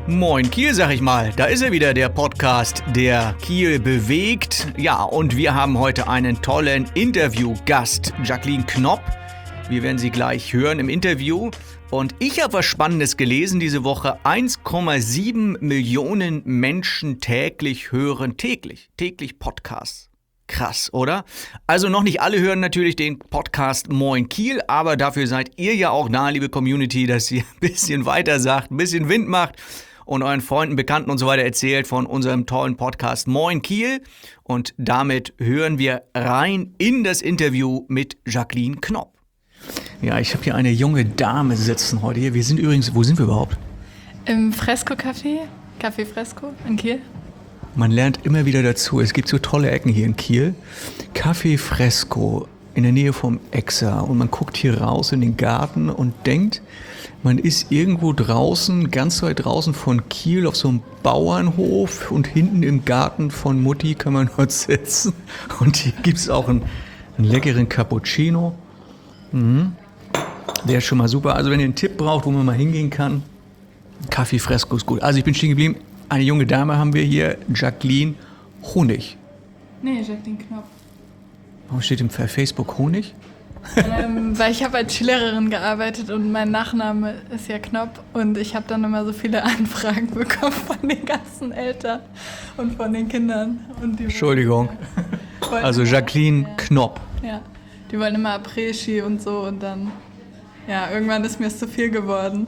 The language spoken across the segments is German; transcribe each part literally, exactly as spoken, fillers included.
Moin Kiel, sag ich mal. Da ist er wieder, der Podcast, der Kiel bewegt. Ja, und wir haben heute einen tollen Interviewgast, Jacqueline Knopp. Wir werden sie gleich hören im Interview. Und ich habe was Spannendes gelesen diese Woche. eins Komma sieben Millionen Menschen täglich hören, täglich, täglich Podcasts. Krass, oder? Also noch nicht alle hören natürlich den Podcast Moin Kiel, aber dafür seid ihr ja auch da, liebe Community, dass ihr ein bisschen weiter sagt, ein bisschen Wind macht und euren Freunden, Bekannten und so weiter erzählt von unserem tollen Podcast Moin Kiel. Und damit hören wir rein in das Interview mit Jacqueline Knopp. Ja, ich habe hier eine junge Dame sitzen heute hier. Wir sind übrigens, wo sind wir überhaupt? Im Fresco-Café, Café Fresco in Kiel. Man lernt immer wieder dazu. Es gibt so tolle Ecken hier in Kiel. Café Fresco in der Nähe vom Exa. Und man guckt hier raus in den Garten und denkt, man ist irgendwo draußen, ganz weit draußen von Kiel auf so einem Bauernhof. Und hinten im Garten von Mutti kann man dort sitzen. Und hier gibt es auch einen, einen leckeren Cappuccino. Mhm. Der ist schon mal super. Also wenn ihr einen Tipp braucht, wo man mal hingehen kann, Café Fresco ist gut. Also ich bin stehen geblieben. Eine junge Dame haben wir hier, Jacqueline Honig. Nee, Jacqueline Knopp. Warum steht im Facebook Honig? ähm, weil ich habe als Skilehrerin gearbeitet und mein Nachname ist ja Knopp und ich habe dann immer so viele Anfragen bekommen von den ganzen Eltern und von den Kindern. Und die Entschuldigung. wollten, Also Jacqueline ja, Knopp. Ja, die wollen immer Après-Ski und so und dann, ja, irgendwann ist mir es zu viel geworden.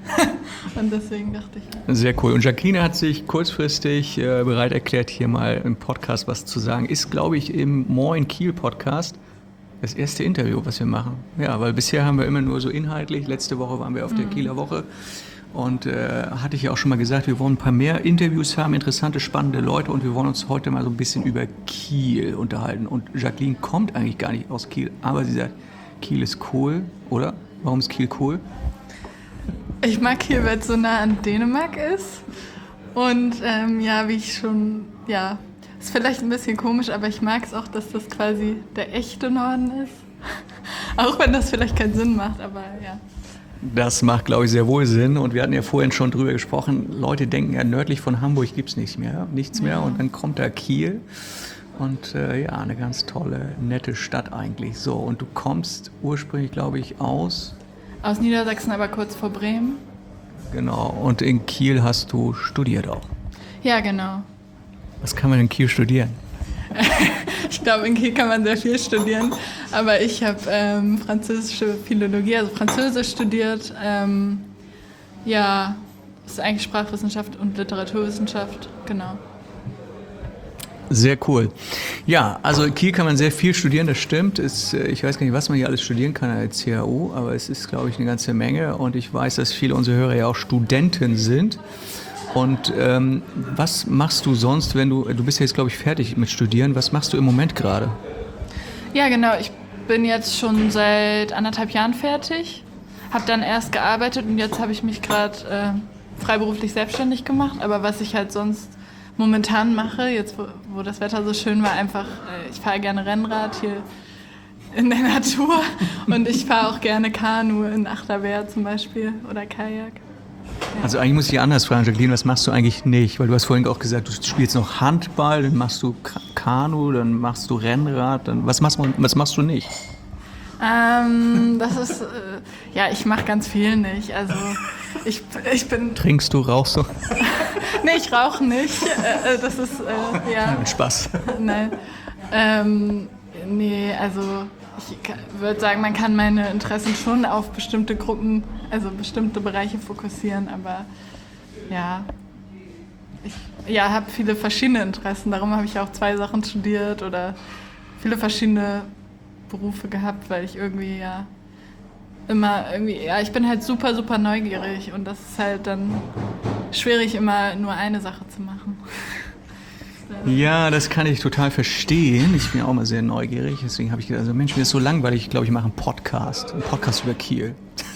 Und deswegen dachte ich. Sehr cool. Und Jacqueline hat sich kurzfristig äh, bereit erklärt, hier mal im Podcast was zu sagen. Ist, glaube ich, im Moin Kiel Podcast das erste Interview, was wir machen. Ja, weil bisher haben wir immer nur so inhaltlich. Letzte Woche waren wir auf der mhm. Kieler Woche. Und äh, hatte ich ja auch schon mal gesagt, wir wollen ein paar mehr Interviews haben, interessante, spannende Leute. Und wir wollen uns heute mal so ein bisschen über Kiel unterhalten. Und Jacqueline kommt eigentlich gar nicht aus Kiel. Aber sie sagt, Kiel ist cool, oder? Warum ist Kiel cool? Ich mag Kiel, weil es so nah an Dänemark ist. Und ähm, ja, wie ich schon, ja, ist vielleicht ein bisschen komisch, aber ich mag es auch, dass das quasi der echte Norden ist. Auch wenn das vielleicht keinen Sinn macht, aber ja. Das macht, glaube ich, sehr wohl Sinn. Und wir hatten ja vorhin schon drüber gesprochen, Leute denken ja, nördlich von Hamburg gibt es nichts mehr, nichts mehr. Ja. Und dann kommt da Kiel. Und äh, ja, eine ganz tolle, nette Stadt eigentlich. So, und du kommst ursprünglich, glaube ich, aus... Aus Niedersachsen, aber kurz vor Bremen. Genau, und in Kiel hast du studiert auch. Ja, genau. Was kann man in Kiel studieren? Ich glaube, in Kiel kann man sehr viel studieren. Aber ich habe ähm, französische Philologie, also Französisch studiert. Ähm, ja, das ist eigentlich Sprachwissenschaft und Literaturwissenschaft, genau. Sehr cool. Ja, also in Kiel kann man sehr viel studieren, das stimmt. Es, ich weiß gar nicht, was man hier alles studieren kann als C A U, aber es ist, glaube ich, eine ganze Menge. Und ich weiß, dass viele unserer Hörer ja auch Studenten sind. Und ähm, was machst du sonst, wenn du, du bist ja jetzt, glaube ich, fertig mit Studieren. Was machst du im Moment gerade? Ja, genau. Ich bin jetzt schon seit anderthalb Jahren fertig. Habe dann erst gearbeitet und jetzt habe ich mich gerade äh, freiberuflich selbstständig gemacht. Aber was ich halt sonst momentan mache, jetzt wo, wo das Wetter so schön war, einfach, äh, ich fahre gerne Rennrad hier in der Natur und ich fahre auch gerne Kanu in Achterwehr zum Beispiel oder Kajak. Ja. Also eigentlich muss ich anders fragen, Jacqueline, was machst du eigentlich nicht? Weil du hast vorhin auch gesagt, du spielst noch Handball, dann machst du Kanu, dann machst du Rennrad, dann was machst, was machst du nicht? Ähm, das ist, äh, ja, ich mache ganz viel nicht, also ich, ich bin... Trinkst du, rauchst du? Nee, ich rauche nicht, äh, das ist, äh, ja... Ein Spaß. Nein, ähm, nee, also ich würde sagen, man kann meine Interessen schon auf bestimmte Gruppen, also bestimmte Bereiche fokussieren, aber ja, ich ja, habe viele verschiedene Interessen, darum habe ich auch zwei Sachen studiert oder viele verschiedene Berufe gehabt, weil ich irgendwie ja immer irgendwie, ja, ich bin halt super, super neugierig und das ist halt dann schwierig, immer nur eine Sache zu machen. Ja, das kann ich total verstehen. Ich bin auch mal sehr neugierig, deswegen habe ich gedacht, also Mensch, mir ist so langweilig, ich glaube, ich mache einen Podcast, einen Podcast über Kiel.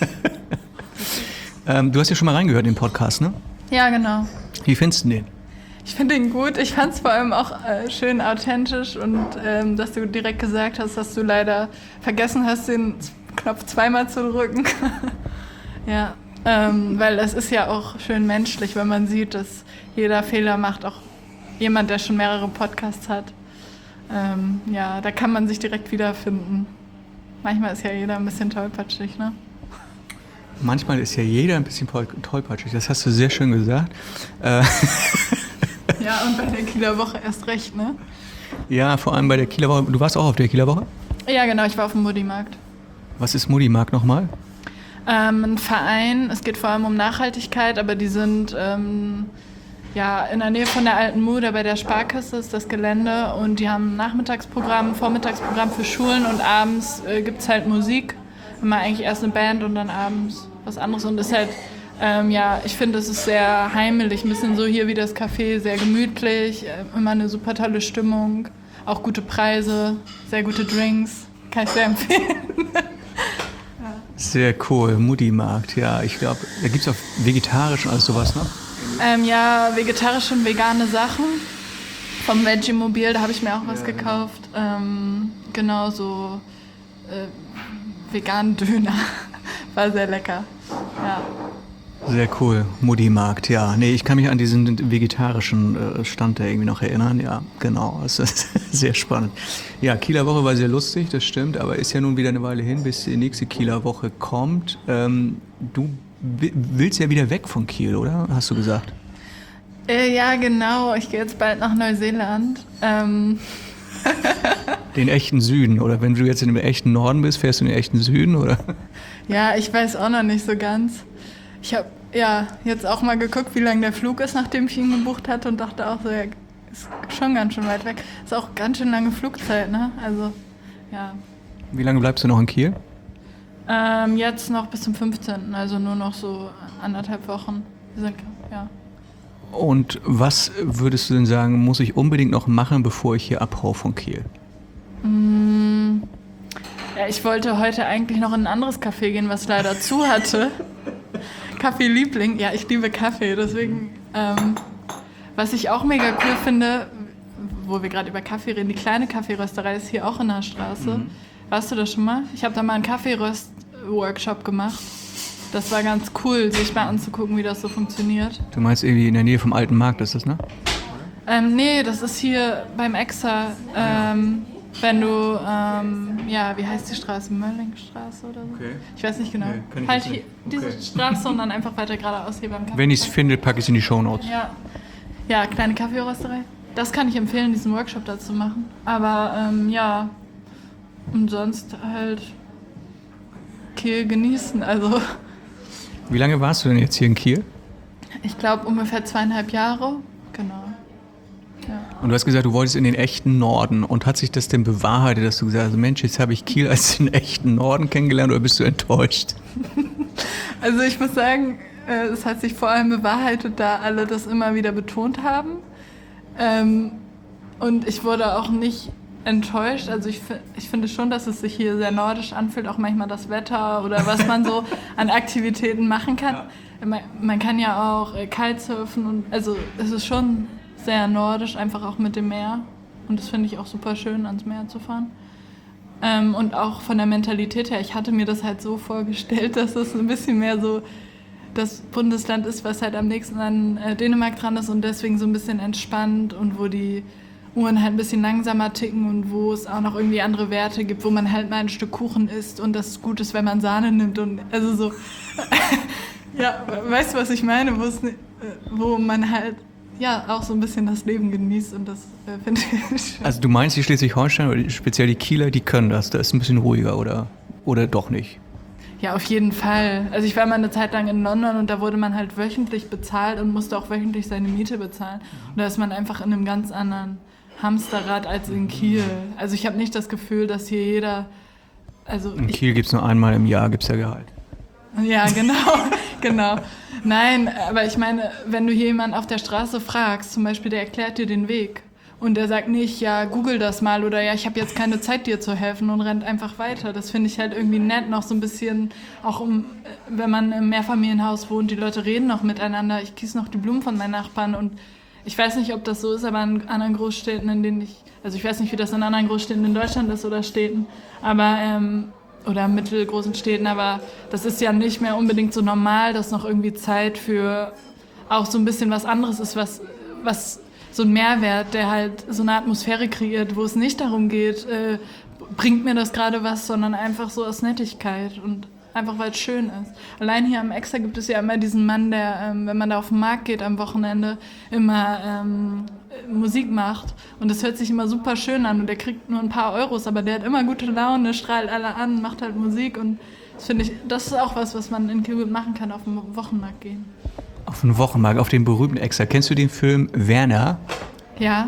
ähm, du hast ja schon mal reingehört in den Podcast, ne? Ja, genau. Wie findest du den? Ich finde ihn gut. Ich fand es vor allem auch äh, schön authentisch und ähm, dass du direkt gesagt hast, dass du leider vergessen hast, den Knopf zweimal zu drücken. Ja, ähm, weil es ist ja auch schön menschlich, wenn man sieht, dass jeder Fehler macht, auch jemand, der schon mehrere Podcasts hat. Ähm, ja, da kann man sich direkt wiederfinden. Manchmal ist ja jeder ein bisschen tollpatschig, ne? Manchmal ist ja jeder ein bisschen tollpatschig, das hast du sehr schön gesagt. Äh ja, und bei der Kieler Woche erst recht, ne? Ja, vor allem bei der Kieler Woche. Du warst auch auf der Kieler Woche? Ja, genau, ich war auf dem Mutti-Markt. Was ist Mutti-Markt nochmal? Ähm, ein Verein, es geht vor allem um Nachhaltigkeit, aber die sind ähm, ja, in der Nähe von der Alten Mude, bei der Sparkasse ist das Gelände und die haben ein Nachmittagsprogramm, Vormittagsprogramm für Schulen und abends äh, gibt es halt Musik. Immer eigentlich erst eine Band und dann abends was anderes und ist halt, ähm, ja, ich finde, es ist sehr heimelig, ein bisschen so hier wie das Café, sehr gemütlich, äh, immer eine super tolle Stimmung, auch gute Preise, sehr gute Drinks, kann ich sehr empfehlen. ja. Sehr cool, Mutti-Markt, ja, ich glaube, da gibt es auch vegetarisch und alles sowas, ne? Ähm, ja, vegetarische und vegane Sachen vom Veggie-Mobil, da habe ich mir auch was ja, gekauft, genau, ähm, genau so äh, veganen Döner. War sehr lecker. Ja. Sehr cool. Mutti-Markt, ja. Nee, ich kann mich an diesen vegetarischen äh, Stand da irgendwie noch erinnern. Ja, genau. Das ist sehr spannend. Ja, Kieler Woche war sehr lustig, das stimmt, aber ist ja nun wieder eine Weile hin, bis die nächste Kieler Woche kommt. Ähm, du w- willst ja wieder weg von Kiel, oder? Hast du gesagt? Äh, ja, genau. Ich gehe jetzt bald nach Neuseeland. Ähm. Den echten Süden, oder wenn du jetzt in dem echten Norden bist, fährst du in den echten Süden, oder? Ja, ich weiß auch noch nicht so ganz. Ich habe ja jetzt auch mal geguckt, wie lang der Flug ist, nachdem ich ihn gebucht hatte und dachte auch so, ja, ist schon ganz schön weit weg. Ist auch ganz schön lange Flugzeit, ne? Also, ja. Wie lange bleibst du noch in Kiel? Ähm, jetzt noch bis zum fünfzehnten, also nur noch so anderthalb Wochen. Wir sind, ja. Und was würdest du denn sagen, muss ich unbedingt noch machen, bevor ich hier abhaue von Kiel? Mm, ja, ich wollte heute eigentlich noch in ein anderes Café gehen, was leider zu hatte. Kaffee Liebling, ja, ich liebe Kaffee, deswegen, ähm, was ich auch mega cool finde, wo wir gerade über Kaffee reden, die kleine Kaffeerösterei ist hier auch in der Straße. Mhm. Warst du das schon mal? Ich habe da mal einen Kaffeeröst-Workshop gemacht. Das war ganz cool, sich mal anzugucken, wie das so funktioniert. Du meinst irgendwie in der Nähe vom Alten Markt ist das, ne? Ähm, nee, das ist hier beim Exa, ähm, wenn du, ähm, ja, wie heißt die Straße? Möllingstraße oder so? Okay. Ich weiß nicht genau. Nee, halt hier, diese okay. Straße und dann einfach weiter geradeaus hier beim Kaffee. Wenn ich es finde, packe ich es in die Shownotes. Ja. Ja, kleine Kaffeerösterei. Das kann ich empfehlen, diesen Workshop da zu machen. Aber, ähm, ja, und sonst halt Kiel genießen, also... Wie lange warst du denn jetzt hier in Kiel? Ich glaube ungefähr zweieinhalb Jahre, genau. Ja. Und du hast gesagt, du wolltest in den echten Norden. Und hat sich das denn bewahrheitet, dass du gesagt hast, Mensch, jetzt habe ich Kiel als den echten Norden kennengelernt, oder bist du enttäuscht? Also ich muss sagen, es hat sich vor allem bewahrheitet, da alle das immer wieder betont haben. Und ich wurde auch nicht enttäuscht. Also ich, ich finde schon, dass es sich hier sehr nordisch anfühlt, auch manchmal das Wetter oder was man so an Aktivitäten machen kann. Ja. Man, man kann ja auch Kitesurfen und also es ist schon sehr nordisch, einfach auch mit dem Meer. Und das finde ich auch super schön, ans Meer zu fahren. Ähm, und auch von der Mentalität her, ich hatte mir das halt so vorgestellt, dass es ein bisschen mehr so das Bundesland ist, was halt am nächsten an äh, Dänemark dran ist und deswegen so ein bisschen entspannt und wo die Uhren halt ein bisschen langsamer ticken und wo es auch noch irgendwie andere Werte gibt, wo man halt mal ein Stück Kuchen isst und das gut ist, wenn man Sahne nimmt und also so, ja, weißt du, was ich meine, wo, es, wo man halt ja auch so ein bisschen das Leben genießt und das äh, finde ich schön. Also du meinst, die Schleswig-Holstein oder speziell die Kieler, die können das, da ist ein bisschen ruhiger oder, oder doch nicht? Ja, auf jeden Fall. Also ich war mal eine Zeit lang in London und da wurde man halt wöchentlich bezahlt und musste auch wöchentlich seine Miete bezahlen. Und da ist man einfach in einem ganz anderen Hamsterrad als in Kiel. Also ich habe nicht das Gefühl, dass hier jeder... Also in Kiel gibt es nur einmal im Jahr, gibt es ja Gehalt. Ja, genau, genau. Nein, aber ich meine, wenn du hier jemanden auf der Straße fragst, zum Beispiel, der erklärt dir den Weg und der sagt nicht, ja, google das mal oder ja, ich habe jetzt keine Zeit, dir zu helfen und rennt einfach weiter. Das finde ich halt irgendwie nett, noch so ein bisschen, auch um, wenn man im Mehrfamilienhaus wohnt, die Leute reden noch miteinander, ich gieße noch die Blumen von meinen Nachbarn und ich weiß nicht, ob das so ist, aber in anderen Großstädten, in denen ich, also ich weiß nicht, wie das in anderen Großstädten in Deutschland ist oder Städten, aber ähm, oder mittelgroßen Städten, aber das ist ja nicht mehr unbedingt so normal, dass noch irgendwie Zeit für auch so ein bisschen was anderes ist, was, was so ein Mehrwert, der halt so eine Atmosphäre kreiert, wo es nicht darum geht, äh, bringt mir das gerade was, sondern einfach so aus Nettigkeit und einfach, weil es schön ist. Allein hier am Extra gibt es ja immer diesen Mann, der, ähm, wenn man da auf den Markt geht am Wochenende, immer ähm, Musik macht. Und das hört sich immer super schön an und der kriegt nur ein paar Euros, aber der hat immer gute Laune, strahlt alle an, macht halt Musik und das finde ich, das ist auch was, was man in Kiel machen kann, auf den Wochenmarkt gehen. Auf den Wochenmarkt, auf den berühmten Extra. Kennst du den Film Werner? Ja.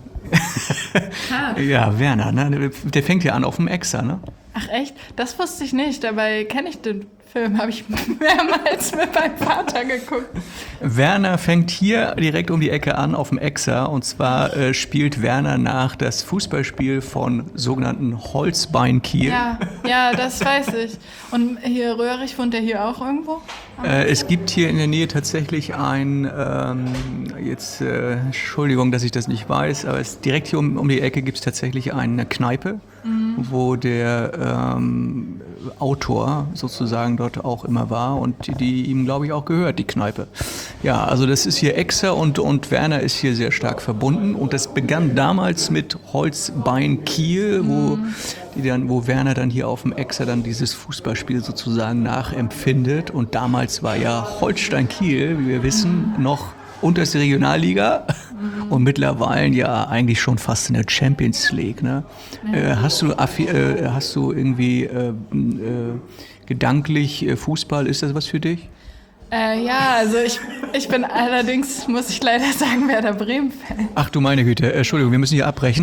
Ja, Werner, ne? Der fängt ja an auf dem Extra, ne? Ach echt? Das wusste ich nicht, dabei kenne ich den Film, habe ich mehrmals mit meinem Vater geguckt. Werner fängt hier direkt um die Ecke an auf dem Exer und zwar äh, spielt Werner nach das Fußballspiel von sogenannten Holzbein Kiel. Ja, ja, das weiß ich. Und hier Röhrig, wohnt der hier auch irgendwo? Äh, es gibt hier in der Nähe tatsächlich ein, ähm, jetzt äh, Entschuldigung, dass ich das nicht weiß, aber es, direkt hier um, um die Ecke gibt es tatsächlich eine Kneipe, mhm. wo der ähm, Autor sozusagen dort auch immer war und die, die ihm, glaube ich, auch gehört, die Kneipe. Ja, also das ist hier Exer und, und Werner ist hier sehr stark verbunden und das begann damals mit Holzbein Kiel, wo, mhm. die dann, wo Werner dann hier auf dem Exer dann dieses Fußballspiel sozusagen nachempfindet und damals war ja Holstein Kiel, wie wir wissen, mhm. noch unterste Regionalliga mhm. und mittlerweile ja eigentlich schon fast in der Champions League. Ne? Mhm. Äh, hast du, äh, hast du irgendwie äh, äh, gedanklich äh, Fußball, ist das was für dich? Äh, ja, also ich, ich bin allerdings, muss ich leider sagen, Werder Bremen-Fan. Ach du meine Güte, Entschuldigung, wir müssen hier abbrechen.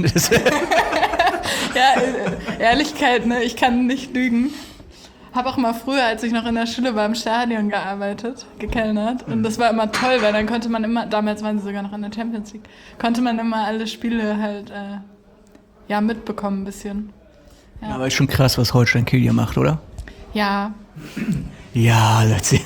Ja, Ehrlichkeit, ne? Ich kann nicht lügen. Habe auch mal früher, als ich noch in der Schule war, im Stadion gearbeitet, gekellnert. Und das war immer toll, weil dann konnte man immer, damals waren sie sogar noch in der Champions League, konnte man immer alle Spiele halt äh, ja, mitbekommen ein bisschen. Ja. Aber ist schon krass, was Holstein Kiel hier macht, oder? Ja. Ja, letztlich.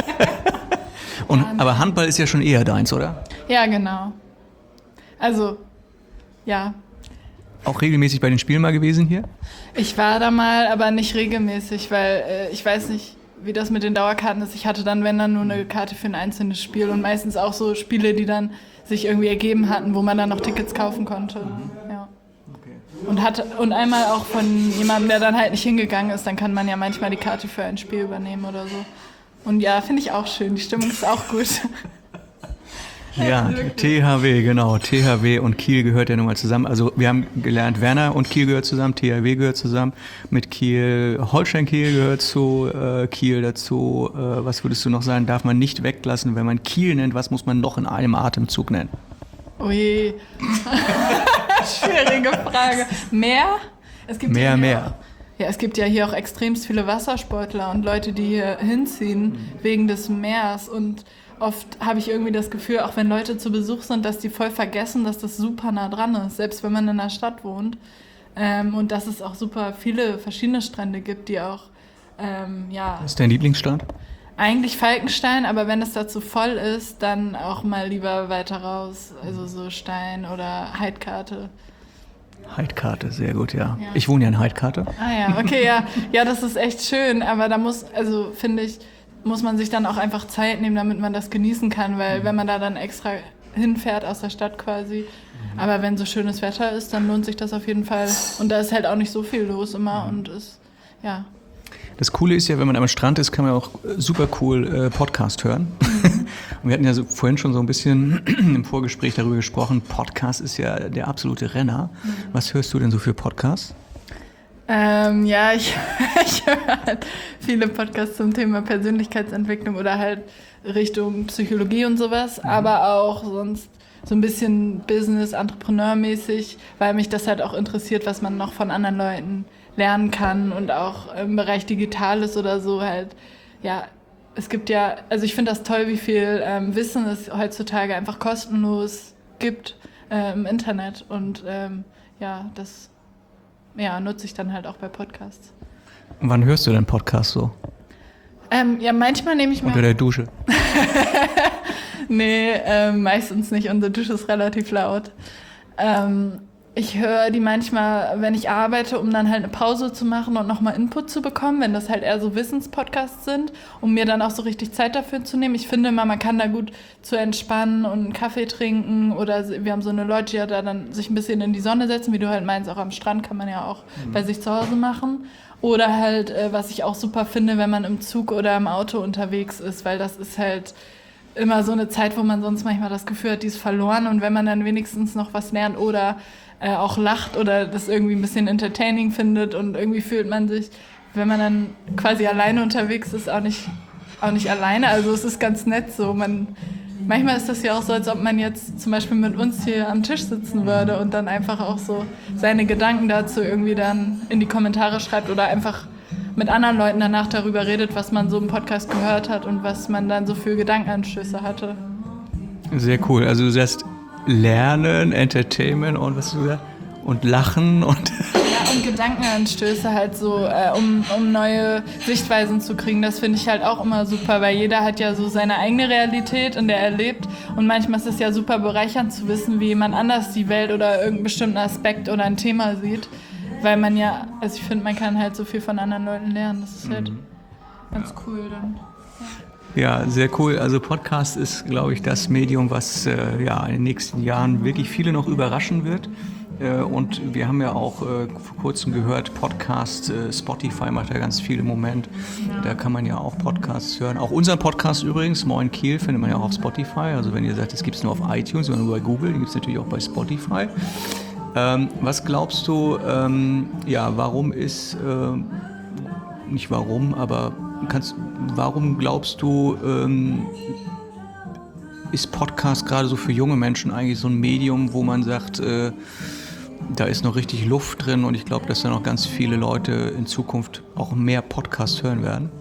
Und, aber Handball ist ja schon eher deins, oder? Ja, genau. Also, ja. Auch regelmäßig bei den Spielen mal gewesen hier? Ich war da mal, aber nicht regelmäßig, weil äh, ich weiß nicht, wie das mit den Dauerkarten ist. Ich hatte dann, wenn dann, nur eine Karte für ein einzelnes Spiel und meistens auch so Spiele, die dann sich irgendwie ergeben hatten, wo man dann noch Tickets kaufen konnte. Ja. Und, hat, und einmal auch von jemandem, der dann halt nicht hingegangen ist, dann kann man ja manchmal die Karte für ein Spiel übernehmen oder so. Und ja, finde ich auch schön. Die Stimmung ist auch gut. Ja, T H W, genau. T H W und Kiel gehört ja nun mal zusammen. Also wir haben gelernt, Werner und Kiel gehört zusammen, T H W gehört zusammen. Mit Kiel, Holstein Kiel gehört zu äh, Kiel dazu. Äh, was würdest du noch sagen, darf man nicht weglassen, wenn man Kiel nennt? Was muss man noch in einem Atemzug nennen? Ui, schwierige Frage. Meer? Es gibt mehr, ja mehr. Auch, ja, es gibt ja hier auch extremst viele Wassersportler und Leute, die hier hinziehen mhm. wegen des Meers. Und oft habe ich irgendwie das Gefühl, auch wenn Leute zu Besuch sind, dass die voll vergessen, dass das super nah dran ist, selbst wenn man in der Stadt wohnt. Ähm, und dass es auch super viele verschiedene Strände gibt, die auch, ähm, ja... Was ist dein Lieblingsstrand? Eigentlich Falkenstein, aber wenn es dazu voll ist, dann auch mal lieber weiter raus. Also so Stein oder Heidkarte. Heidkarte, sehr gut, ja. ja. Ich wohne ja in Heidkarte. Ah ja, okay, ja. Ja, das ist echt schön, aber da muss, also finde ich, muss man sich dann auch einfach Zeit nehmen, damit man das genießen kann, weil mhm. wenn man da dann extra hinfährt aus der Stadt quasi, mhm. aber wenn so schönes Wetter ist, dann lohnt sich das auf jeden Fall. Und da ist halt auch nicht so viel los immer mhm. und ist, ja... Das Coole ist ja, wenn man am Strand ist, kann man auch super cool äh, Podcast hören. Mhm. Und wir hatten ja so, vorhin schon so ein bisschen im Vorgespräch darüber gesprochen, Podcast ist ja der absolute Renner. Mhm. Was hörst du denn so für Podcasts? Ähm, ja, ich, ich höre halt viele Podcasts zum Thema Persönlichkeitsentwicklung oder halt Richtung Psychologie und sowas, mhm. aber auch sonst so ein bisschen Business, Entrepreneur-mäßig, weil mich das halt auch interessiert, was man noch von anderen Leuten lernen kann und auch im Bereich Digitales oder so halt, ja, es gibt ja, also ich finde das toll, wie viel ähm, Wissen es heutzutage einfach kostenlos gibt äh, im Internet und ähm, ja, das ja, nutze ich dann halt auch bei Podcasts. Und wann hörst du denn Podcasts so? Ähm, ja, manchmal nehme ich mir... Unter der Dusche? Nee, ähm, meistens nicht. Unsere Dusche ist relativ laut. Ähm, ich höre die manchmal, wenn ich arbeite, um dann halt eine Pause zu machen und nochmal Input zu bekommen, wenn das halt eher so Wissenspodcasts sind, um mir dann auch so richtig Zeit dafür zu nehmen. Ich finde immer, man kann da gut zu entspannen und einen Kaffee trinken oder wir haben so eine Loggia, da dann sich ein bisschen in die Sonne setzen, wie du halt meinst, auch am Strand kann man ja auch mhm. bei sich zu Hause machen. Oder halt, äh, was ich auch super finde, wenn man im Zug oder im Auto unterwegs ist, weil das ist halt immer so eine Zeit, wo man sonst manchmal das Gefühl hat, die ist verloren und wenn man dann wenigstens noch was lernt oder äh, auch lacht oder das irgendwie ein bisschen entertaining findet und irgendwie fühlt man sich, wenn man dann quasi alleine unterwegs ist, auch nicht, auch nicht alleine. Also es ist ganz nett so. Man, manchmal ist das ja auch so, als ob man jetzt zum Beispiel mit uns hier am Tisch sitzen würde und dann einfach auch so seine Gedanken dazu irgendwie dann in die Kommentare schreibt oder einfach mit anderen Leuten danach darüber redet, was man so im Podcast gehört hat und was man dann so für Gedankenanschlüsse hatte. Sehr cool. Also du sagst Lernen, Entertainment und was du sagst, und Lachen und... Ja, und Gedankenanstöße halt so, äh, um, um neue Sichtweisen zu kriegen. Das finde ich halt auch immer super, weil jeder hat ja so seine eigene Realität, in der er lebt. Und manchmal ist es ja super bereichernd zu wissen, wie jemand anders die Welt oder irgendeinen bestimmten Aspekt oder ein Thema sieht. Weil man ja, also ich finde, man kann halt so viel von anderen Leuten lernen. Das ist halt mhm. ganz cool dann. Ja, sehr cool. Also Podcast ist, glaube ich, das Medium, was äh, ja, in den nächsten Jahren wirklich viele noch überraschen wird. Äh, und wir haben ja auch äh, vor kurzem gehört, Podcast, äh, Spotify macht ja ganz viel im Moment. Ja. Da kann man ja auch Podcasts hören. Auch unseren Podcast übrigens, Moin Kiel, findet man ja auch auf Spotify. Also wenn ihr sagt, das gibt es nur auf iTunes, sondern nur bei Google, den gibt es natürlich auch bei Spotify. Ähm, was glaubst du, ähm, ja, warum ist, äh, nicht warum, aber kannst, warum glaubst du, ähm, ist Podcast gerade so für junge Menschen eigentlich so ein Medium, wo man sagt, äh, da ist noch richtig Luft drin und ich glaube, dass da noch ganz viele Leute in Zukunft auch mehr Podcasts hören werden?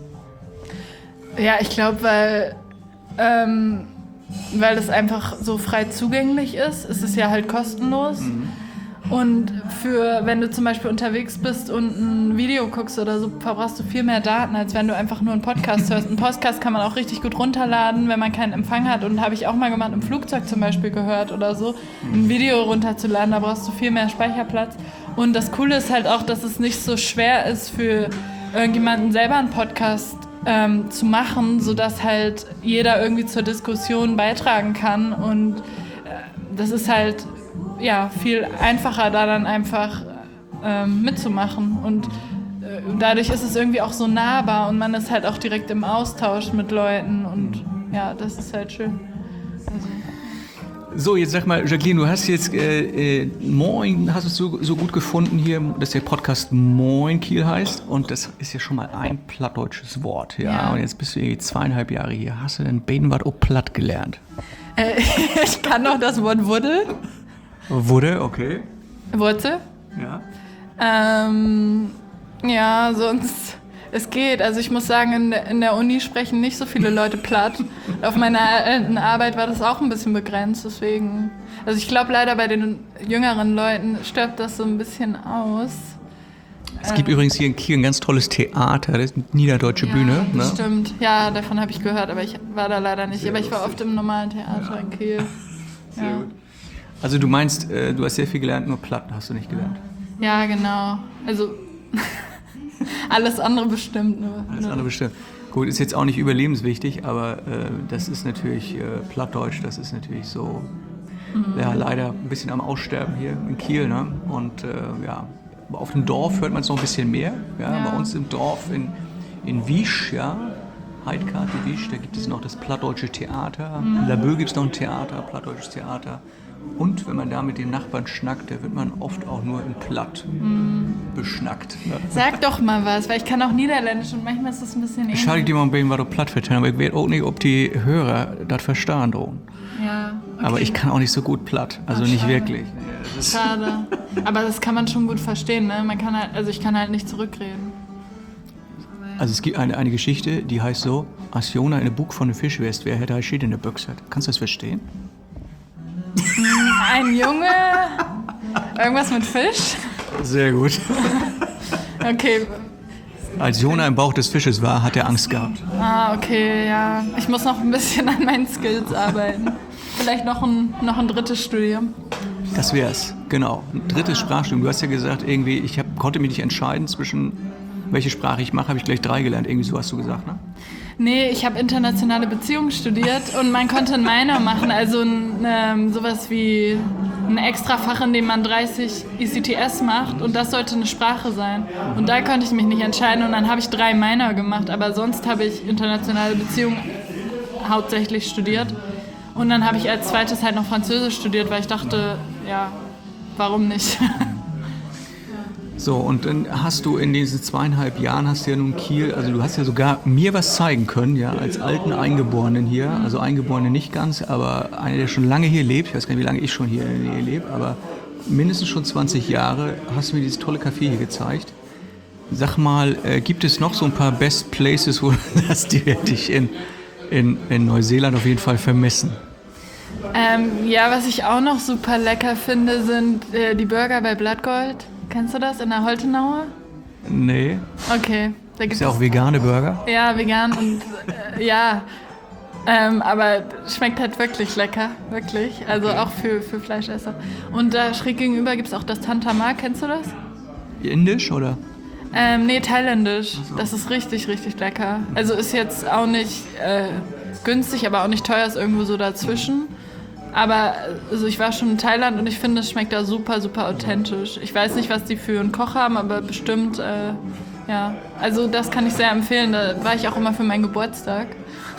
Ja, ich glaube, weil, ähm, weil es einfach so frei zugänglich ist. Es ist ja halt kostenlos. Mhm. Und für, wenn du zum Beispiel unterwegs bist und ein Video guckst oder so, verbrauchst du viel mehr Daten, als wenn du einfach nur einen Podcast hörst. Einen Podcast kann man auch richtig gut runterladen, wenn man keinen Empfang hat. Und habe ich auch mal gemacht, im Flugzeug zum Beispiel gehört oder so, ein Video runterzuladen, da brauchst du viel mehr Speicherplatz. Und das Coole ist halt auch, dass es nicht so schwer ist für irgendjemanden selber einen Podcast ähm, zu machen, sodass halt jeder irgendwie zur Diskussion beitragen kann. Und äh, das ist halt ja, viel einfacher, da dann einfach ähm, mitzumachen. Und äh, dadurch ist es irgendwie auch so nahbar und man ist halt auch direkt im Austausch mit Leuten und ja, das ist halt schön. Also. So, jetzt sag mal, Jacqueline, du hast jetzt äh, äh, Moin, hast du es so, so gut gefunden hier, dass der Podcast Moin Kiel heißt und das ist ja schon mal ein plattdeutsches Wort, ja, ja. Und jetzt bist du irgendwie zweieinhalb Jahre hier. Hast du denn Bedenwart auch platt gelernt? Äh, ich kann noch das Wort Wuddel. Wurde, okay. Wurzel? Ja. Ähm, ja, sonst, es geht. Also ich muss sagen, in der, in der Uni sprechen nicht so viele Leute platt. Auf meiner alten Arbeit war das auch ein bisschen begrenzt, deswegen. Also ich glaube leider bei den jüngeren Leuten stirbt das so ein bisschen aus. Es gibt ähm, übrigens hier in Kiel ein ganz tolles Theater, das ist eine niederdeutsche ja, Bühne. Ne? Stimmt, ja, davon habe ich gehört, aber ich war da leider nicht. Sehr aber ich war lustig. Oft im normalen Theater ja. in Kiel. Sehr ja. gut. Also du meinst, äh, du hast sehr viel gelernt, nur platt hast du nicht gelernt? Ja, genau. Also alles andere bestimmt. Nur, alles nur. andere bestimmt. Gut, ist jetzt auch nicht überlebenswichtig, aber äh, das ist natürlich äh, Plattdeutsch, das ist natürlich so mhm. ja, leider ein bisschen am Aussterben hier in Kiel. Ne? Und äh, ja, auf dem Dorf hört man es noch ein bisschen mehr. Ja? Ja. Bei uns im Dorf in, in Wiesch, ja, Heidkarte Wiesch, da gibt es noch das Plattdeutsche Theater. Mhm. In Laboe gibt es noch ein Theater, Plattdeutsches Theater. Und wenn man da mit den Nachbarn schnackt, da wird man oft auch nur in Platt mm. beschnackt. Ne? Sag doch mal was, weil ich kann auch Niederländisch und manchmal ist das ein bisschen ähnlich. Schade, die mal ein was Platt verstehen, aber ich weiß auch nicht, ob die Hörer das verstehen drohen. Ja, okay. Aber ich kann auch nicht so gut Platt, also Ach, nicht schade. wirklich. Ja, schade. Aber das kann man schon gut verstehen, ne? Man kann halt, also ich kann halt nicht zurückreden. Also es gibt eine, eine Geschichte, die heißt so, als Jona in eine Buch von einem Fisch wärst, wer hätte Schied in der Büchse. Kannst du das verstehen? Ein Junge, irgendwas mit Fisch? Sehr gut. Okay, Als Jona im Bauch des Fisches war, hat er Angst gehabt. Ah, okay, ja. Ich muss noch ein bisschen an meinen Skills arbeiten. Vielleicht noch ein, noch ein drittes Studium. Das wär's, genau. Ein drittes Sprachstudium. Du hast ja gesagt, irgendwie, ich hab, konnte mich nicht entscheiden zwischen, welche Sprache ich mache, habe ich gleich drei gelernt. Irgendwie so hast du gesagt, ne? Nee, ich habe internationale Beziehungen studiert und man konnte einen Minor machen, also ein, ähm, sowas wie ein Extrafach, in dem man dreißig I C T S macht und das sollte eine Sprache sein. Und da konnte ich mich nicht entscheiden und dann habe ich drei Minor gemacht, aber sonst habe ich internationale Beziehungen hauptsächlich studiert. Und dann habe ich als zweites halt noch Französisch studiert, weil ich dachte, ja, warum nicht? So, und dann hast du in diesen zweieinhalb Jahren, hast du ja nun Kiel, also du hast ja sogar mir was zeigen können, ja, als alten Eingeborenen hier, also Eingeborene nicht ganz, aber einer, der schon lange hier lebt, ich weiß gar nicht, wie lange ich schon hier in der Nähe lebe, aber mindestens schon zwanzig Jahre, hast du mir dieses tolle Café hier gezeigt. Sag mal, äh, gibt es noch so ein paar Best Places, wo das die hätte ich in, in, in Neuseeland auf jeden Fall vermessen? Ähm, ja, was ich auch noch super lecker finde, sind äh, die Burger bei Blattgold. Kennst du das in der Holtenauer? Nee. Okay. Da gibt ist ja auch vegane Burger? Ja, vegan und äh, ja. Ähm, aber schmeckt halt wirklich lecker, wirklich. Also okay. Auch für, für Fleischesser. Und da schräg gegenüber gibt es auch das Tantama, kennst du das? Indisch oder? Ähm, nee, thailändisch. So. Das ist richtig, richtig lecker. Also ist jetzt auch nicht äh, günstig, aber auch nicht teuer, ist irgendwo so dazwischen. Aber also ich war schon in Thailand und ich finde, es schmeckt da super, super authentisch. Ich weiß nicht, was die für einen Koch haben, aber bestimmt, äh, ja. Also das kann ich sehr empfehlen. Da war ich auch immer für meinen Geburtstag.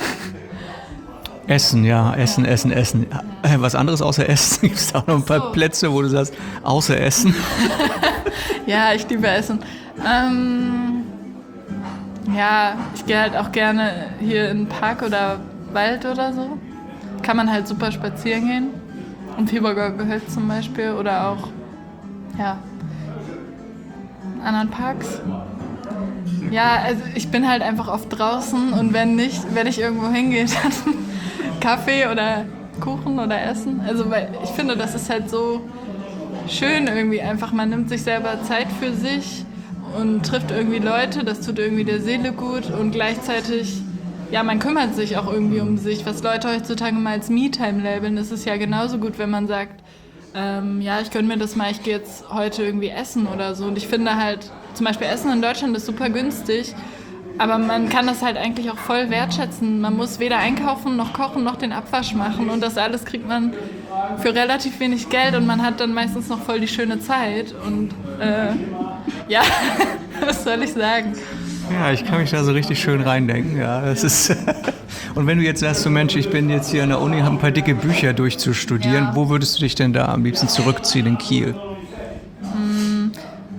Essen, ja, Essen, ja. Essen, Essen. Äh, was anderes außer Essen? Gibt es auch noch ein paar so. Plätze, wo du sagst, außer Essen? Ja, ich liebe Essen. Ähm, ja, ich gehe halt auch gerne hier in den Park oder Wald oder so. Kann man halt super spazieren gehen. Im Fieberger Gehölz zum Beispiel oder auch, ja, in anderen Parks. Ja, also ich bin halt einfach oft draußen und wenn nicht, wenn ich irgendwo hingehe, dann Kaffee oder Kuchen oder Essen. Also weil ich finde, das ist halt so schön irgendwie einfach. Man nimmt sich selber Zeit für sich und trifft irgendwie Leute, das tut irgendwie der Seele gut und gleichzeitig, ja, man kümmert sich auch irgendwie um sich. Was Leute heutzutage mal als Me-Time labeln, ist es ja genauso gut, wenn man sagt, ähm, ja, ich gönne mir das mal, ich gehe jetzt heute irgendwie essen oder so. Und ich finde halt, zum Beispiel Essen in Deutschland ist super günstig, aber man kann das halt eigentlich auch voll wertschätzen. Man muss weder einkaufen, noch kochen, noch den Abwasch machen und das alles kriegt man für relativ wenig Geld und man hat dann meistens noch voll die schöne Zeit. Und äh, ja, was soll ich sagen? Ja, ich kann mich da so richtig schön reindenken. Ja, das ist und wenn du jetzt sagst, so Mensch, ich bin jetzt hier an der Uni, habe ein paar dicke Bücher durchzustudieren, ja. Wo würdest du dich denn da am liebsten zurückziehen in Kiel? Mm,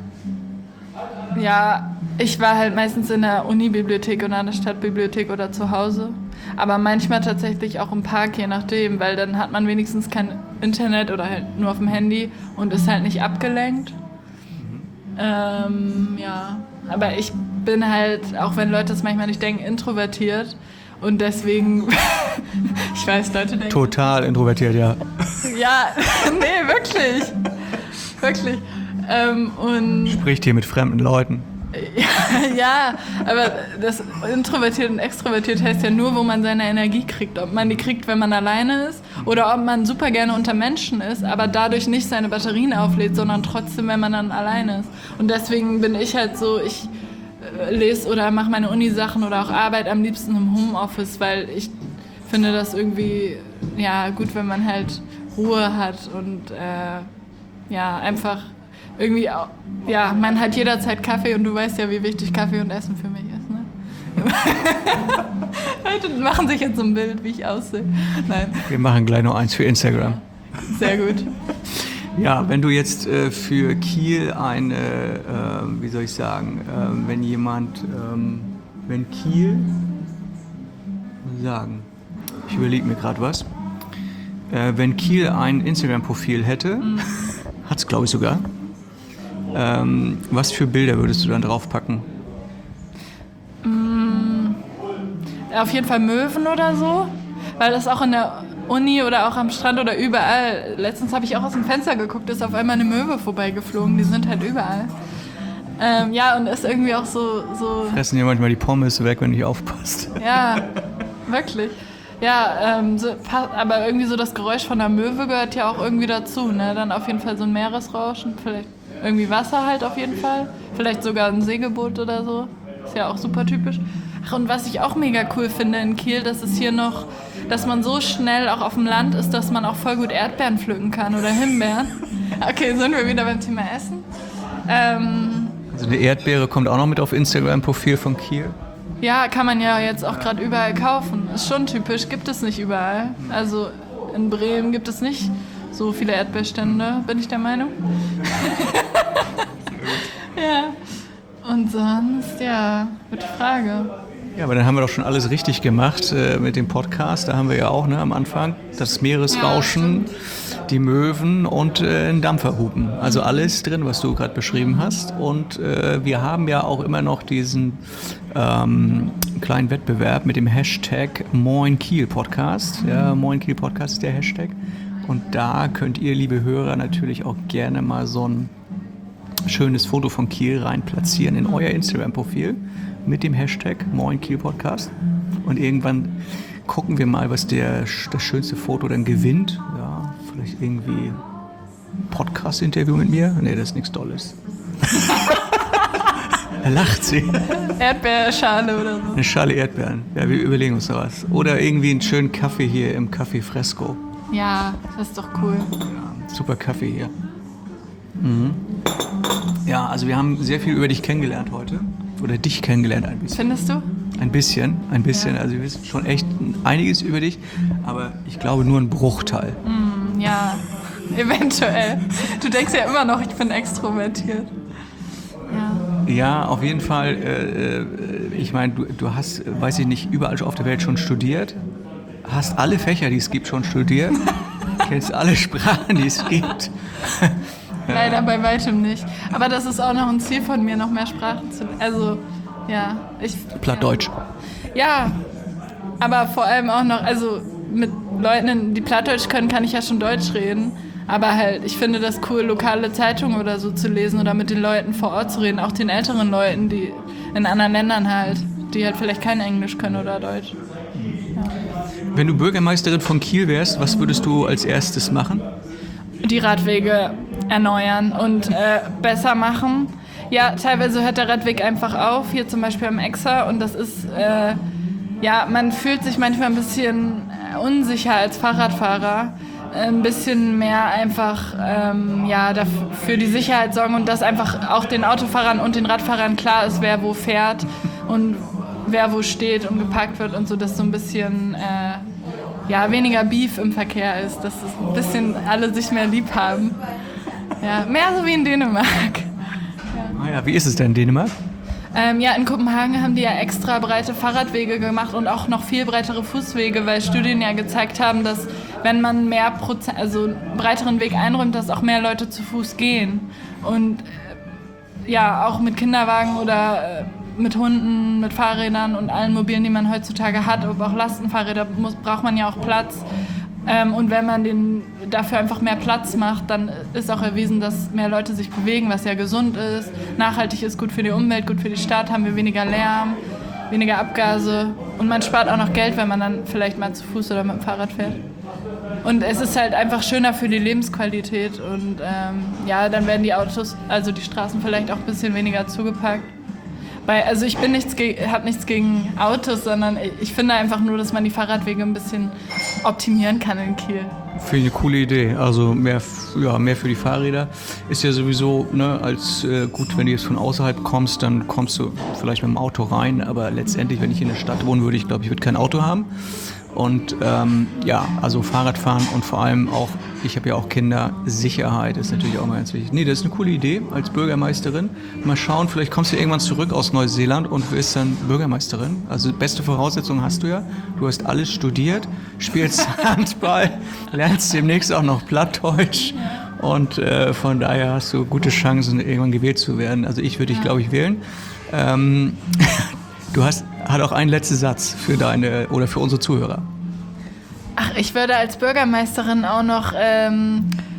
ja, ich war halt meistens in der Unibibliothek oder an der Stadtbibliothek oder zu Hause. Aber manchmal tatsächlich auch im Park, je nachdem, weil dann hat man wenigstens kein Internet oder halt nur auf dem Handy und ist halt nicht abgelenkt. Mhm. Ähm, ja, aber ich bin halt, auch wenn Leute das manchmal nicht denken, introvertiert und deswegen, ich weiß, Leute denken... Total introvertiert, ja. Ja, nee, wirklich, wirklich. Ähm, und spricht hier mit fremden Leuten. Ja, ja, aber das introvertiert und extrovertiert heißt ja nur, wo man seine Energie kriegt. Ob man die kriegt, wenn man alleine ist oder ob man super gerne unter Menschen ist, aber dadurch nicht seine Batterien auflädt, sondern trotzdem, wenn man dann alleine ist. Und deswegen bin ich halt so, ich lese oder mache meine Uni-Sachen oder auch Arbeit am liebsten im Homeoffice, weil ich finde das irgendwie ja, gut, wenn man halt Ruhe hat und äh, ja, einfach irgendwie, ja, man hat jederzeit Kaffee und du weißt ja, wie wichtig Kaffee und Essen für mich ist, ne? Leute machen sich jetzt so ein Bild, wie ich aussehe. Nein. Wir machen gleich noch eins für Instagram. Sehr gut. Ja, wenn du jetzt äh, für Kiel eine, äh, wie soll ich sagen, äh, wenn jemand, ähm, wenn Kiel, sagen, ich überlege mir gerade was, äh, wenn Kiel ein Instagram-Profil hätte, mhm. hat es glaube ich sogar, ähm, was für Bilder würdest du dann draufpacken? Mm, auf jeden Fall Möwen oder so, weil das auch in der Uni oder auch am Strand oder überall. Letztens habe ich auch aus dem Fenster geguckt, ist auf einmal eine Möwe vorbeigeflogen. Die sind halt überall. Ähm, ja, und ist irgendwie auch so, so... Fressen dir manchmal die Pommes weg, wenn du nicht aufpasst. Ja, wirklich. Ja, ähm, so, aber irgendwie so das Geräusch von der Möwe gehört ja auch irgendwie dazu, ne? Dann auf jeden Fall so ein Meeresrauschen, vielleicht irgendwie Wasser halt auf jeden Fall. Vielleicht sogar ein Segelboot oder so. Ist ja auch super typisch. Ach, und was ich auch mega cool finde in Kiel, dass es hier noch, dass man so schnell auch auf dem Land ist, dass man auch voll gut Erdbeeren pflücken kann oder Himbeeren. Okay, sind wir wieder beim Thema Essen. Ähm, also eine Erdbeere kommt auch noch mit auf Instagram-Profil von Kiel. Ja, kann man ja jetzt auch gerade überall kaufen. Ist schon typisch, gibt es nicht überall. Also in Bremen gibt es nicht so viele Erdbeerstände, bin ich der Meinung. Ja. Und sonst, ja, gute Frage. Ja, aber dann haben wir doch schon alles richtig gemacht äh, mit dem Podcast. Da haben wir ja auch ne, am Anfang das Meeresrauschen, ja, die Möwen und äh, ein Dampferhupen. Also alles drin, was du gerade beschrieben hast. Und äh, wir haben ja auch immer noch diesen ähm, kleinen Wettbewerb mit dem Hashtag Moin Kiel Podcast. Ja, Moin Kiel Podcast ist der Hashtag. Und da könnt ihr, liebe Hörer, natürlich auch gerne mal so ein schönes Foto von Kiel rein platzieren in euer Instagram-Profil mit dem Hashtag Moin Kiel Podcast. Und irgendwann gucken wir mal, was der, das schönste Foto dann gewinnt. Ja, vielleicht irgendwie ein Podcast-Interview mit mir. Nee, das ist nichts Tolles. Da lacht sie. Erdbeerschale oder so. Eine Schale Erdbeeren. Ja, wir überlegen uns da was. Oder irgendwie einen schönen Kaffee hier im Café Fresco. Ja, das ist doch cool. Ja, super Kaffee hier. Mhm. Ja, also wir haben sehr viel über dich kennengelernt heute. Oder dich kennengelernt ein bisschen. Findest du? Ein bisschen, ein bisschen. Ja. Also wir wissen schon echt einiges über dich, aber ich glaube nur ein Bruchteil. Mm, ja, eventuell. Du denkst ja immer noch, ich bin extrovertiert. Ja, ja auf jeden Fall. Äh, ich meine, du, du hast, weiß ich nicht, überall auf der Welt schon studiert. Hast alle Fächer, die es gibt, schon studiert. Kennst alle Sprachen, die es gibt. Leider bei weitem nicht. Aber das ist auch noch ein Ziel von mir, noch mehr Sprachen zu lernen. Also, ja. Ich, Plattdeutsch. Ja. ja, aber vor allem auch noch, also mit Leuten, die Plattdeutsch können, kann ich ja schon Deutsch reden. Aber halt, ich finde das cool, lokale Zeitungen oder so zu lesen oder mit den Leuten vor Ort zu reden. Auch den älteren Leuten, die in anderen Ländern halt, die halt vielleicht kein Englisch können oder Deutsch. Ja. Wenn du Bürgermeisterin von Kiel wärst, was würdest du als erstes machen? Die Radwege erneuern und äh, besser machen. Ja, teilweise hört der Radweg einfach auf, hier zum Beispiel am Exer, und das ist, äh, ja, man fühlt sich manchmal ein bisschen unsicher als Fahrradfahrer, ein bisschen mehr einfach, ähm, ja, dafür, für die Sicherheit sorgen und dass einfach auch den Autofahrern und den Radfahrern klar ist, wer wo fährt und wer wo steht und geparkt wird und so, dass so ein bisschen, äh, ja, weniger Beef im Verkehr ist, dass es ein bisschen alle sich mehr lieb haben. Ja, mehr so wie in Dänemark. Ja. Ah ja, wie ist es denn in Dänemark? Ähm, ja, in Kopenhagen haben die ja extra breite Fahrradwege gemacht und auch noch viel breitere Fußwege, weil Studien ja gezeigt haben, dass wenn man mehr Prozent, also einen breiteren Weg einräumt, dass auch mehr Leute zu Fuß gehen. Und äh, ja, auch mit Kinderwagen oder äh, mit Hunden, mit Fahrrädern und allen Mobilen, die man heutzutage hat, aber auch Lastenfahrräder, muss, braucht man ja auch Platz. Ähm, und wenn man den dafür einfach mehr Platz macht, dann ist auch erwiesen, dass mehr Leute sich bewegen, was ja gesund ist, nachhaltig ist, gut für die Umwelt, gut für die Stadt, haben wir weniger Lärm, weniger Abgase und man spart auch noch Geld, wenn man dann vielleicht mal zu Fuß oder mit dem Fahrrad fährt. Und es ist halt einfach schöner für die Lebensqualität und ähm, ja, dann werden die Autos, also die Straßen vielleicht auch ein bisschen weniger zugepackt. Weil, also ich bin nichts ge- habe nichts gegen Autos, sondern ich finde einfach nur, dass man die Fahrradwege ein bisschen optimieren kann in Kiel. Finde ich eine coole Idee. Also mehr, ja, mehr für die Fahrräder. Ist ja sowieso, ne, als äh, gut, wenn du jetzt von außerhalb kommst, dann kommst du vielleicht mit dem Auto rein. Aber letztendlich, wenn ich in der Stadt wohnen würde, ich glaube, ich würde kein Auto haben. Und ähm, ja, also Fahrradfahren und vor allem auch, ich habe ja auch Kinder, Sicherheit ist natürlich auch mal ganz wichtig. Nee, das ist eine coole Idee als Bürgermeisterin. Mal schauen, vielleicht kommst du irgendwann zurück aus Neuseeland und wirst dann Bürgermeisterin. Also beste Voraussetzungen hast du ja. Du hast alles studiert, spielst Handball, lernst demnächst auch noch Plattdeutsch und äh, von daher hast du gute Chancen, irgendwann gewählt zu werden. Also ich würde dich, glaube ich, wählen. Ähm, Du hast hat auch einen letzten Satz für deine oder für unsere Zuhörer. Ach, ich würde als Bürgermeisterin auch noch ähm,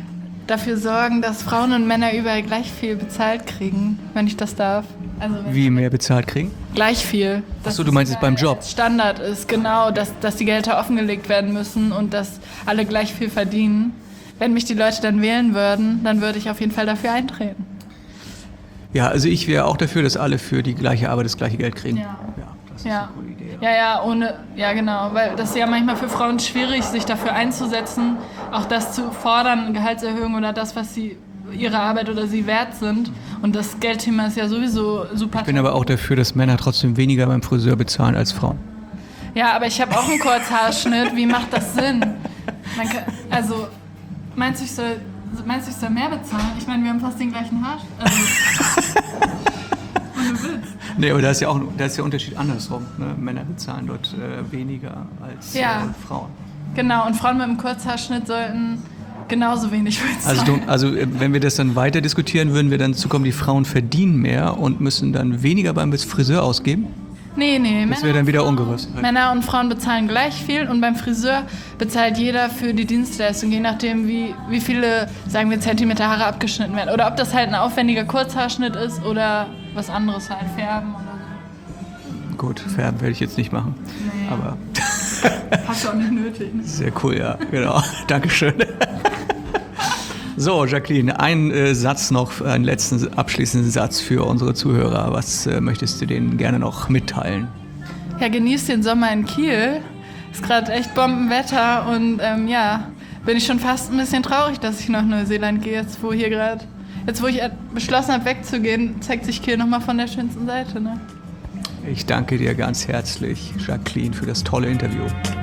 dafür sorgen, dass Frauen und Männer überall gleich viel bezahlt kriegen, wenn ich das darf. Also Wie mehr bezahlt kriegen? Gleich viel. Achso, du meinst es beim Job? Standard ist, genau, dass, dass die Gehälter offengelegt werden müssen und dass alle gleich viel verdienen. Wenn mich die Leute dann wählen würden, dann würde ich auf jeden Fall dafür eintreten. Ja, also ich wäre auch dafür, dass alle für die gleiche Arbeit das gleiche Geld kriegen. Ja, ja das ist ja. eine coole Idee. Ja, ja, ohne, ja genau, weil das ist ja manchmal für Frauen schwierig, sich dafür einzusetzen, auch das zu fordern, Gehaltserhöhung oder das, was sie ihre Arbeit oder sie wert sind. Und das Geldthema ist ja sowieso super. Ich bin aber auch dafür, dass Männer trotzdem weniger beim Friseur bezahlen als Frauen. Ja, aber ich habe auch einen Kurzhaarschnitt. Wie macht das Sinn? Man kann, also, meinst du, ich soll, meinst du, ich soll mehr bezahlen? Ich meine, wir haben fast den gleichen Haarschnitt. Also, ohne Witz. Nee, aber da ist ja auch da ist der Unterschied andersrum. Ne? Männer bezahlen dort äh, weniger als ja. äh, Frauen. Genau, und Frauen mit einem Kurzhaarschnitt sollten genauso wenig bezahlen. Also, du, also wenn wir das dann weiter diskutieren, würden wir dann dazu kommen, die Frauen verdienen mehr und müssen dann weniger beim Friseur ausgeben? Nee, nee. Das wäre dann wieder ungerecht. Männer und Frauen bezahlen gleich viel und beim Friseur bezahlt jeder für die Dienstleistung, je nachdem, wie, wie viele, sagen wir, Zentimeter Haare abgeschnitten werden. Oder ob das halt ein aufwendiger Kurzhaarschnitt ist oder was anderes, halt färben oder so. Gut, färben werde ich jetzt nicht machen. Nee. Aber hast du auch nicht nötig. Ne? Sehr cool, ja, genau. Dankeschön. So, Jacqueline, ein äh, Satz noch, einen letzten abschließenden Satz für unsere Zuhörer. Was äh, möchtest du denen gerne noch mitteilen? Ja, genießt den Sommer in Kiel. Ist gerade echt Bombenwetter und ähm, ja, bin ich schon fast ein bisschen traurig, dass ich nach Neuseeland gehe, jetzt wo hier gerade, jetzt wo ich beschlossen habe wegzugehen, zeigt sich Kiel nochmal von der schönsten Seite. Ne? Ich danke dir ganz herzlich, Jacqueline, für das tolle Interview.